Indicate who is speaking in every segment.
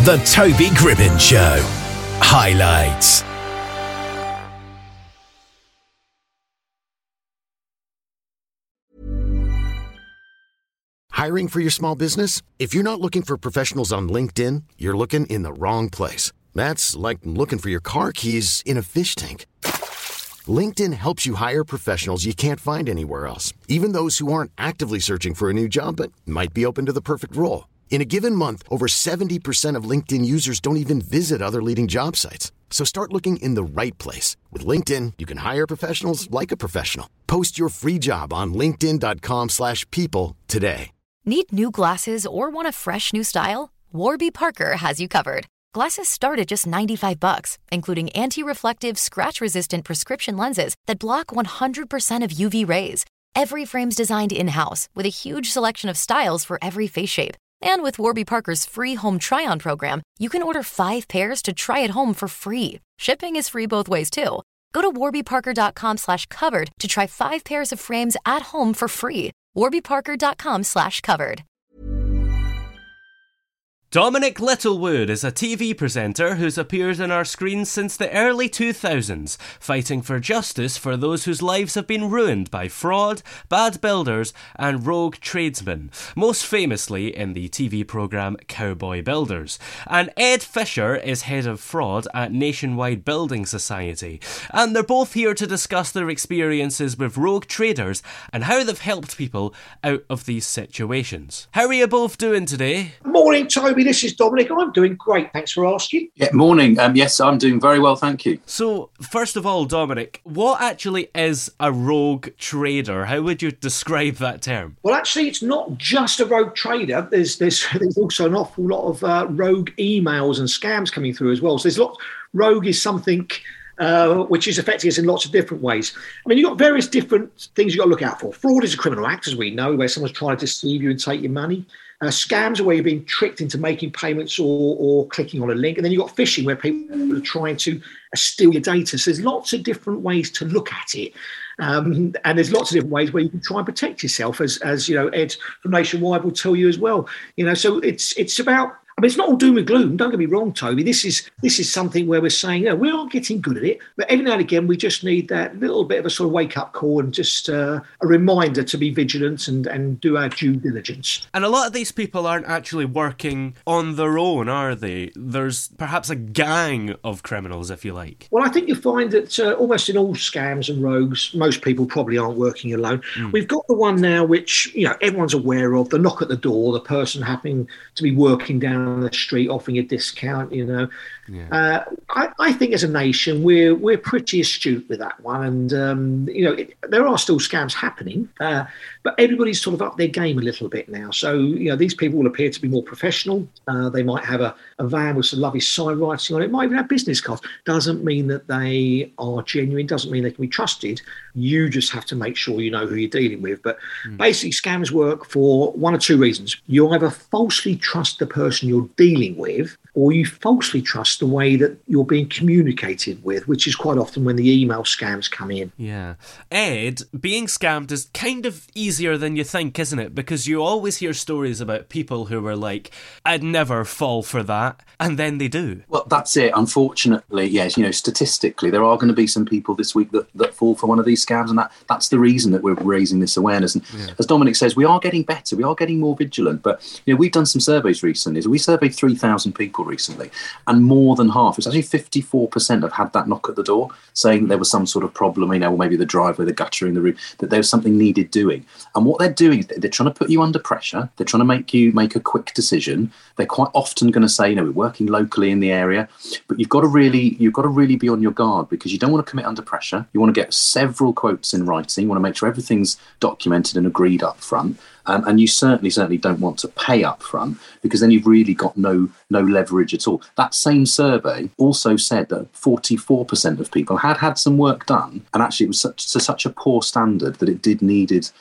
Speaker 1: The Toby Gribbin Show. Highlights.
Speaker 2: Hiring for your small business? If you're not looking for professionals on LinkedIn, you're looking in the wrong place. That's like looking for your car keys in a fish tank. LinkedIn helps you hire professionals you can't find anywhere else, even those who aren't actively searching for a new job but might be open to the perfect role. In a given month, over 70% of LinkedIn users don't even visit other leading job sites. So start looking in the right place. With LinkedIn, you can hire professionals like a professional. Post your free job on linkedin.com/people today.
Speaker 3: Need new glasses or want a fresh new style? Warby Parker has you covered. Glasses start at just $95, including anti-reflective, scratch-resistant prescription lenses that block 100% of UV rays. Every frame's designed in-house with a huge selection of styles for every face shape. And with Warby Parker's free home try-on program, you can order 5 pairs to try at home for free. Shipping is free both ways, too. Go to warbyparker.com/covered to try 5 pairs of frames at home for free. warbyparker.com/covered.
Speaker 4: Dominic Littlewood is a TV presenter who's appeared on our screens since the early 2000s, fighting for justice for those whose lives have been ruined by fraud, bad builders and rogue tradesmen, most famously in the TV programme Cowboy Builders. And Ed Fisher is head of fraud at Nationwide Building Society, and they're both here to discuss their experiences with rogue traders and how they've helped people out of these situations. How are you both doing today?
Speaker 5: Morning, Toby. This is Dominic. I'm doing great. Thanks for asking.
Speaker 6: Yeah, morning. Yes, I'm doing very well, thank you.
Speaker 4: So, first of all, Dominic, what actually is a rogue trader? How would you describe that term?
Speaker 5: Well, actually, it's not just a rogue trader. There's also an awful lot of rogue emails and scams coming through as well. So there's lots. Rogue is something which is affecting us in lots of different ways. I mean, you've got various different things you've got to look out for. Fraud is a criminal act, as we know, where someone's trying to deceive you and take your money. Scams are where you're being tricked into making payments or clicking on a link. And then you've got phishing, where people are trying to steal your data. So there's lots of different ways to look at it. And there's lots of different ways where you can try and protect yourself, as you know, Ed from Nationwide will tell you as well. You know, so it's about, I mean, it's not all doom and gloom. Don't get me wrong, Toby. This is something where we're saying, you know, we are getting good at it, but every now and again we just need that little bit of a sort of wake-up call and just a reminder to be vigilant and do our due diligence.
Speaker 4: And a lot of these people aren't actually working on their own, are they? There's perhaps a gang of criminals, if you like.
Speaker 5: Well, I think you'll find that almost in all scams and rogues, most people probably aren't working alone. We've got the one now which, you know, everyone's aware of, the knock at the door, the person happening to be working down the street offering a discount, you know. Yeah. I think as a nation we're pretty astute with that one, and you know, there are still scams happening, but everybody's sort of up their game a little bit now. So, you know, these people will appear to be more professional. They might have a van with some lovely sign writing on it, might even have business cards. Doesn't mean that they are genuine, doesn't mean they can be trusted. You just have to make sure you know who you're dealing with. But basically, scams work for one or two reasons. You either falsely trust the person you're dealing with, or you falsely trust the way that you're being communicated with, which is quite often when the email scams come in.
Speaker 4: Yeah. Ed, being scammed is kind of easier than you think, isn't it? Because you always hear stories about people who were like, I'd never fall for that, and then they do.
Speaker 6: Well, that's it. Unfortunately, yes, you know, statistically, there are going to be some people this week that fall for one of these scams, and that's the reason that we're raising this awareness. And as Dominic says, we are getting better, we are getting more vigilant, but, you know, we've done some surveys recently. So we surveyed 3,000 people recently, and more than half, it's actually 54% have had that knock at the door saying there was some sort of problem, you know, or maybe the driveway, the guttering, the roof, that there was something needed doing. And what they're doing is they're trying to put you under pressure. They're trying to make you make a quick decision. They're quite often going to say, you know, we're working locally in the area, but you've got to really be on your guard, because you don't want to commit under pressure. You want to get several quotes in writing. You want to make sure everything's documented and agreed up front. And you certainly don't want to pay up front, because then you've really got no leverage at all. That same survey also said that 44% of people had some work done, and actually it was to such a poor standard that it did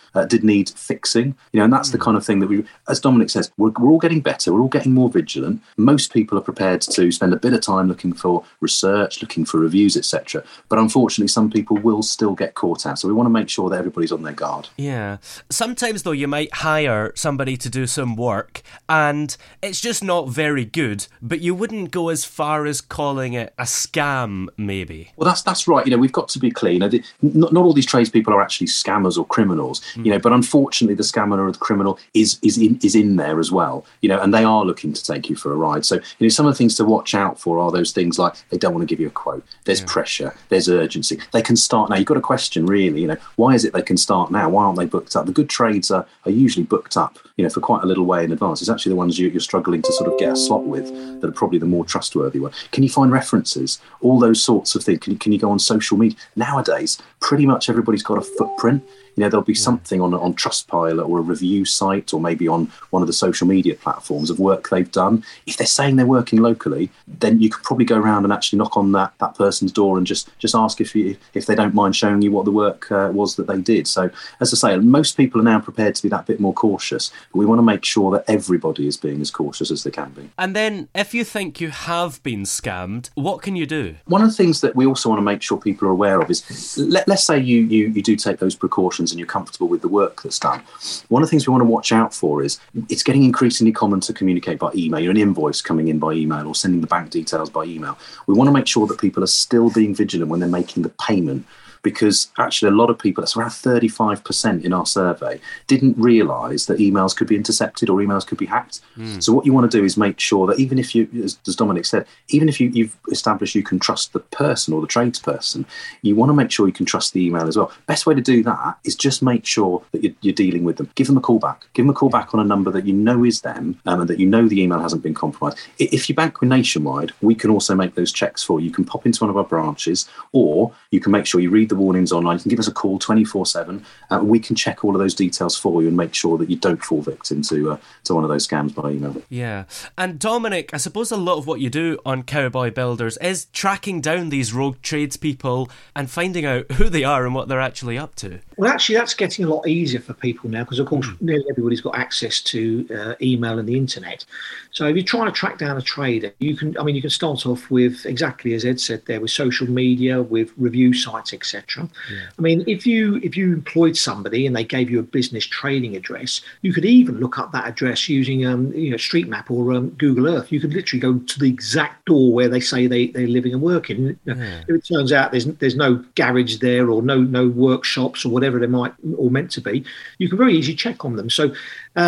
Speaker 6: need fixing. You know, and that's the kind of thing that we, as Dominic says, we're all getting better. We're all getting more vigilant. Most people are prepared to spend a bit of time looking for research, looking for reviews, etc. But unfortunately, some people will still get caught out. So we want to make sure that everybody's on their guard.
Speaker 4: Yeah. Sometimes, though, you might hire somebody to do some work and it's just not very good, but you wouldn't go as far as calling it a scam, maybe.
Speaker 6: Well, that's right. We've got to be clear. Not all these tradespeople are actually scammers or criminals. But unfortunately, the scammer or the criminal is in there as well. And they are looking to take you for a ride. So some of the things to watch out for are those things like they don't want to give you a quote. There's pressure. There's urgency. They can start now. You've got to question really. Why is it they can start now? Why aren't they booked up? The good trades are usually booked up. For quite a little way in advance. It's actually the ones you're struggling to sort of get a slot with that are probably the more trustworthy one. Can you find references? All those sorts of things. Can you go on social media? Nowadays, pretty much everybody's got a footprint. There'll be something on Trustpilot or a review site or maybe on one of the social media platforms of work they've done. If they're saying they're working locally, then you could probably go around and actually knock on that person's door and just ask if they don't mind showing you what the work was that they did. So, as I say, most people are now prepared to be that bit more cautious. But we want to make sure that everybody is being as cautious as they can be.
Speaker 4: And then, if you think you have been scammed, what can you do?
Speaker 6: One of the things that we also want to make sure people are aware of is, let's say you do take those precautions and you're comfortable with the work that's done. One of the things we want to watch out for is it's getting increasingly common to communicate by email. An invoice coming in by email or sending the bank details by email. We want to make sure that people are still being vigilant when they're making the payment, because actually a lot of people, that's around 35% in our survey, didn't realise that emails could be intercepted or emails could be hacked. So what you want to do is make sure that even if you, as Dominic said, even if you've established you can trust the person or the tradesperson, you want to make sure you can trust the email as well. Best way to do that is just make sure that you're dealing with them. Give them a call back. Give them a call back on a number that you know is them and that you know the email hasn't been compromised. If you bank with Nationwide, we can also make those checks for you. You can pop into one of our branches, or you can make sure you read the warnings online. You can give us a call 24/7. We can check all of those details for you and make sure that you don't fall victim to one of those scams by email.
Speaker 4: Yeah. And Dominic, I suppose a lot of what you do on Cowboy Builders is tracking down these rogue tradespeople and finding out who they are and what they're actually up to.
Speaker 5: Well, actually, that's getting a lot easier for people now because, of course, nearly everybody's got access to email and the internet. So if you're trying to track down a trader, you can start off with, exactly as Ed said there, with social media, with review sites, etc. Yeah. I mean, if you employed somebody and they gave you a business trading address, you could even look up that address using Street Map or Google Earth. You could literally go to the exact door where they say they're living and working. Yeah. If it turns out there's no garage there or no workshops or whatever they might or meant to be, you can very easily check on them. So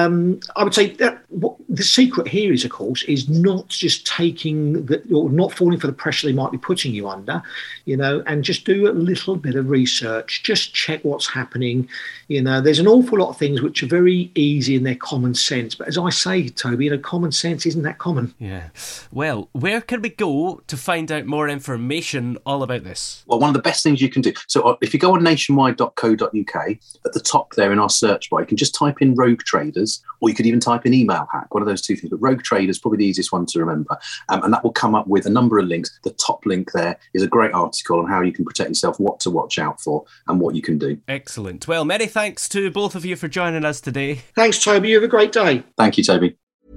Speaker 5: I would say that what the secret here is, of course, is not just taking or not falling for the pressure they might be putting you under, and just do a little bit of research. Just check what's happening. There's an awful lot of things which are very easy in their common sense. But as I say, Toby, common sense isn't that common.
Speaker 4: Yeah. Well, where can we go to find out more information all about this?
Speaker 6: Well, one of the best things you can do. So if you go on nationwide.co.uk, at the top there in our search bar, you can just type in rogue traders, or you could even type in email hack, one of those two things. But rogue traders is probably the easiest one to remember. And that will come up with a number of links. The top link there is a great article on how you can protect yourself, what to watch out for, and what you can do.
Speaker 4: Excellent. Well, many thanks to both of you for joining us today.
Speaker 5: Thanks, Toby. You have a great day.
Speaker 6: Thank you, Toby.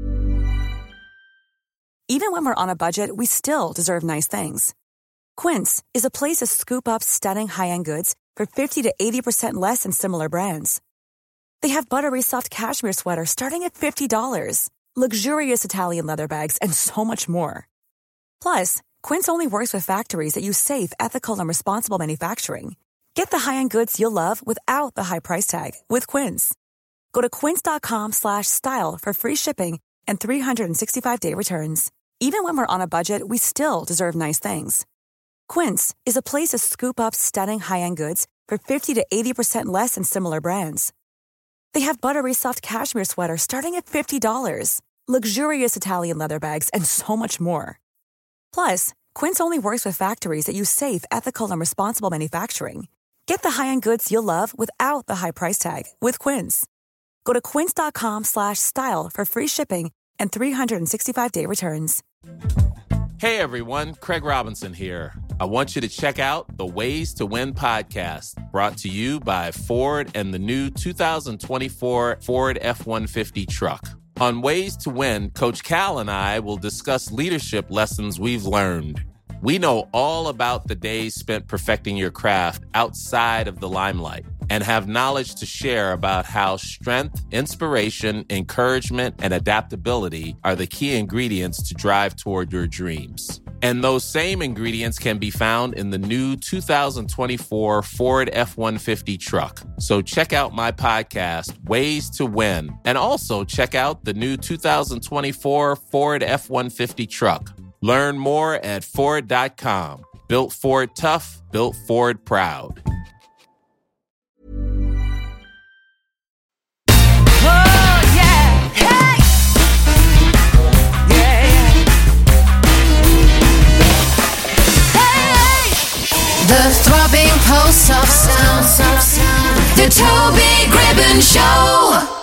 Speaker 7: Even when we're on a budget, we still deserve nice things. Quince is a place to scoop up stunning high-end goods for 50 to 80% less than similar brands. They have buttery soft cashmere sweaters starting at $50, luxurious Italian leather bags, and so much more. Plus, Quince only works with factories that use safe, ethical, and responsible manufacturing. Get the high-end goods you'll love without the high price tag with Quince. Go to quince.com/style for free shipping and 365-day returns. Even when we're on a budget, we still deserve nice things. Quince is a place to scoop up stunning high-end goods for 50 to 80% less than similar brands. They have buttery soft cashmere sweaters starting at $50, luxurious Italian leather bags, and so much more. Plus, Quince only works with factories that use safe, ethical, and responsible manufacturing. Get the high-end goods you'll love without the high price tag with Quince. Go to quince.com/style for free shipping and 365-day returns.
Speaker 8: Hey everyone, Craig Robinson here. I want you to check out the Ways to Win podcast, brought to you by Ford and the new 2024 Ford F-150 truck. On Ways to Win, Coach Cal and I will discuss leadership lessons we've learned. We know all about the days spent perfecting your craft outside of the limelight. and have knowledge to share about how strength, inspiration, encouragement, and adaptability are the key ingredients to drive toward your dreams. And those same ingredients can be found in the new 2024 Ford F-150 truck. So check out my podcast, Ways to Win, and also check out the new 2024 Ford F-150 truck. Learn more at Ford.com. Built Ford tough, built Ford proud.
Speaker 9: The throbbing pulse of sound. The Toby Gribbon Show.